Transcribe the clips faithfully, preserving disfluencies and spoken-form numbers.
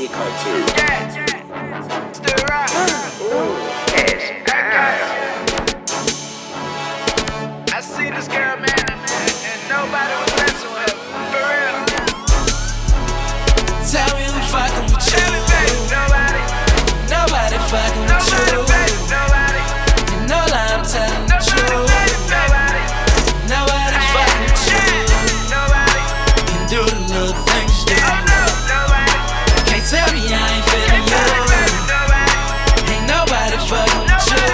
Kid Cartoon. Yeah, still rock. I got you. I see this girl, man, and, and nobody was messing with her. For real. Tell me who fucking with you. Nobody. Nobody fucking with you. Nobody, nobody. You know that I'm telling the truth. Nobody. Nobody fucking with you. Nobody. Can do the little things you do. Nobody. Can't tell me I ain't feeling you. Ain't nobody fucking with you.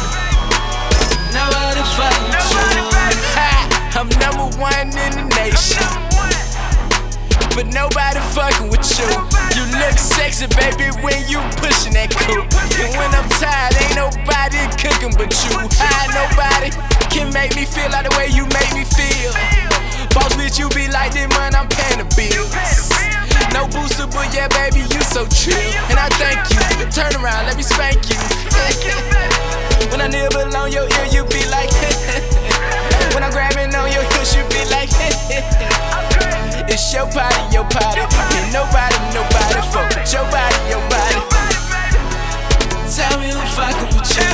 Nobody fucking with you. Ha! I'm number one in the nation, but nobody fucking with you. You look sexy, baby, when you pushing that coupe. And when I'm tired, ain't nobody cooking but you. Hi, nobody can make me feel like the way you make me feel. Boss bitch, you be like this when I'm paying the bills. No booster, but yeah, baby, you so chill. And I thank you. Turn around, let me spank you. When I nibble on your ear, you be like when I'm grabbing on your hips, you be like it's your body, your body. And nobody, nobody fuck with your body, your body. Tell me who fucking with you.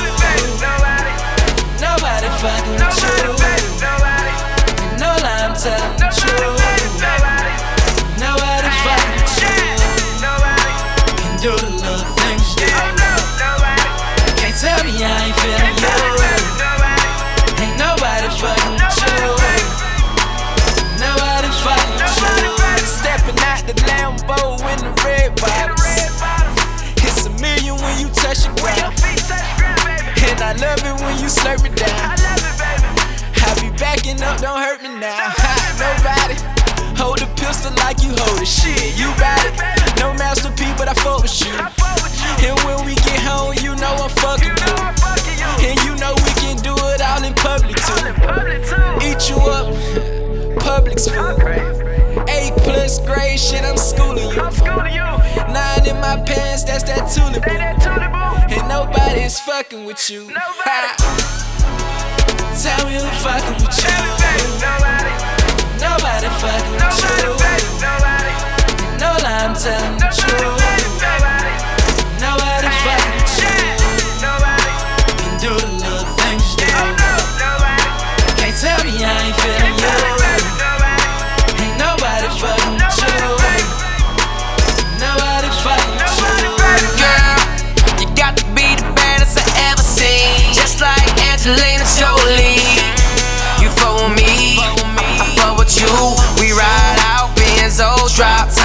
Nobody fucking with you. You know that I'm telling the truth. Nobody fucking with you. Can do the little things you do. Can't tell me I ain't feeling you. Ain't nobody fucking with you. Nobody fucking with you. Stepping out the Lambo in the red bottoms. It's a million when you touch the ground. And I love it when you slurp it down. I be backing up, don't hurt me now. Nobody hold a pistol like you hold a shit. You bout it. No masterpiece, but I fuck with you. And when we get home, you know I'm fucking you. And you know we can do it all in public too. Eat you up, public school. A plus grade shit, I'm schooling you. Nine in my pants, that's that tulip. And nobody's fucking with you. Tell me who fucking with you. Nobody fucking with you. You know that I'm telling the truth. Nobody fucking with you. Can do the little things you do. Can't tell me I ain't feeling you. Ain't nobody fucking with you. Nobody fucking with you. Girl, you got to be the baddest I ever seen. Just like Angelina Jolie. You fuck with me, I fuck with you. We ride out Benzos, drop top.